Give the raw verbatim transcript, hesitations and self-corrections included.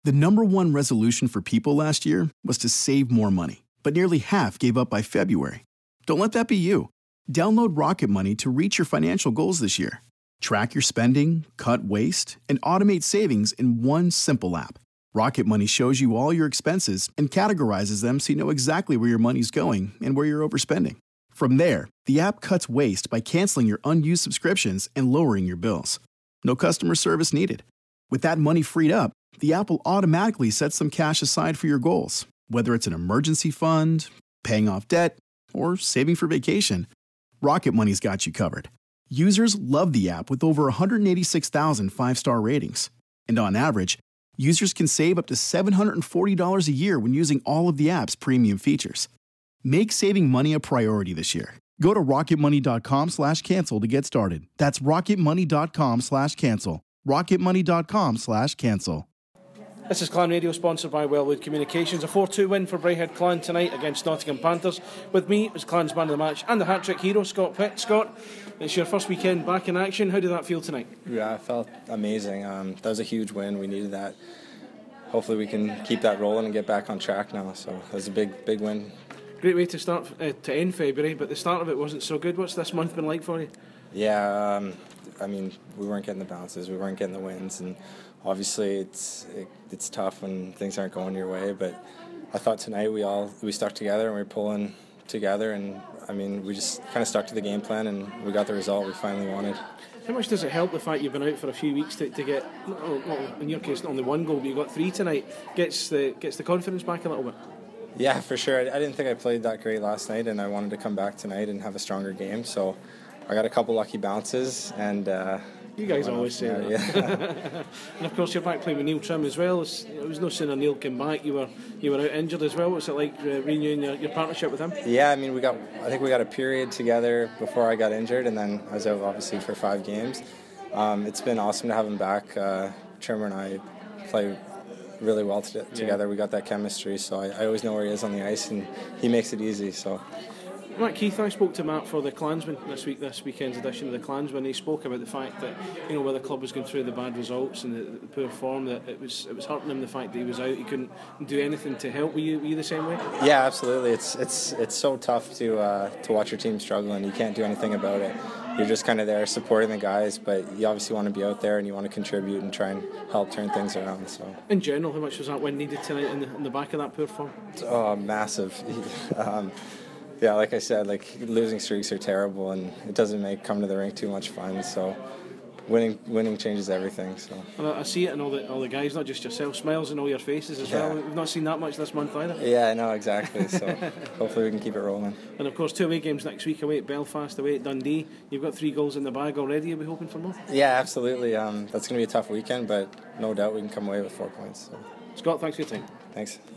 The number one resolution for people last year was to save more money, but nearly half gave up by February. Don't let that be you. Download Rocket Money to reach your financial goals this year. Track your spending, cut waste, and automate savings in one simple app. Rocket Money shows you all your expenses and categorizes them so you know exactly where your money's going and where you're overspending. From there, the app cuts waste by canceling your unused subscriptions and lowering your bills. No customer service needed. With that money freed up, the app will automatically set some cash aside for your goals, whether it's an emergency fund, paying off debt, or saving for vacation. Rocket Money's got you covered. Users love the app with over one hundred eighty-six thousand five-star ratings. And on average, users can save up to seven hundred forty dollars a year when using all of the app's premium features. Make saving money a priority this year. Go to rocketmoney.com slash cancel to get started. That's rocketmoney.com slash cancel. rocketmoney.com slash cancel. This is Clan Radio, sponsored by Wellwood Communications. A four two win for Braehead Clan tonight against Nottingham Panthers. With me is Clan's man of the match and the hat-trick hero, Scott Pitt. Scott, it's your first weekend back in action. How did that feel tonight? Yeah, I felt amazing. Um, that was a huge win. We needed that. Hopefully we can keep that rolling and get back on track now. So it was a big, big win. Great way to start uh, to end February, but the start of it wasn't so good. What's this month been like for you? Yeah, um, I mean, we weren't getting the bounces, we weren't getting the wins, and obviously it's it, it's tough when things aren't going your way. But I thought tonight we all we stuck together and we were pulling together, and I mean we just kind of stuck to the game plan and we got the result we finally wanted. How much does it help the fact you've been out for a few weeks to, to get, well, in your case, not only one goal, but you got three tonight? Gets the gets the confidence back a little bit. Yeah, for sure. I, I didn't think I played that great last night, and I wanted to come back tonight and have a stronger game. So I got a couple lucky bounces, and uh, you guys always say that. Yeah. And of course, you're back playing with Neil Trim as well. It was no sooner Neil came back, you were you were out injured as well. What's it like uh, renewing your, your partnership with him? Yeah, I mean, we got. I think we got a period together before I got injured, and then I was out obviously for five games. Um, it's been awesome to have him back. Uh, Trimmer and I play really well t- together. Yeah. We got that chemistry, so I, I always know where he is on the ice, and he makes it easy. So. Matt Keith, I spoke to Matt for the Klansman this week, this weekend's edition of the Klansman. He spoke about the fact that, you know, where the club was going through the bad results and the, the poor form, that it was it was hurting him, the fact that he was out. He couldn't do anything to help. Were you, were you the same way? Yeah, absolutely. It's it's it's so tough to uh, to watch your team struggle and you can't do anything about it. You're just kind of there supporting the guys, but you obviously want to be out there and you want to contribute and try and help turn things around. So, in general, how much was that win needed tonight in the, in the back of that poor form? Oh, massive. um, Yeah, like I said, like losing streaks are terrible, and it doesn't make coming to the rink too much fun. So, winning winning changes everything. So, and I see it in all the all the guys, not just yourself. Smiles in all your faces as yeah. well. We've not seen that much this month either. Yeah, I know exactly. So, hopefully we can keep it rolling. And of course, two away games next week: away at Belfast, away at Dundee. You've got three goals in the bag already. You'll be hoping for more. Yeah, absolutely. Um, that's going to be a tough weekend, but no doubt we can come away with four points. So. Scott, thanks for your time. Thanks.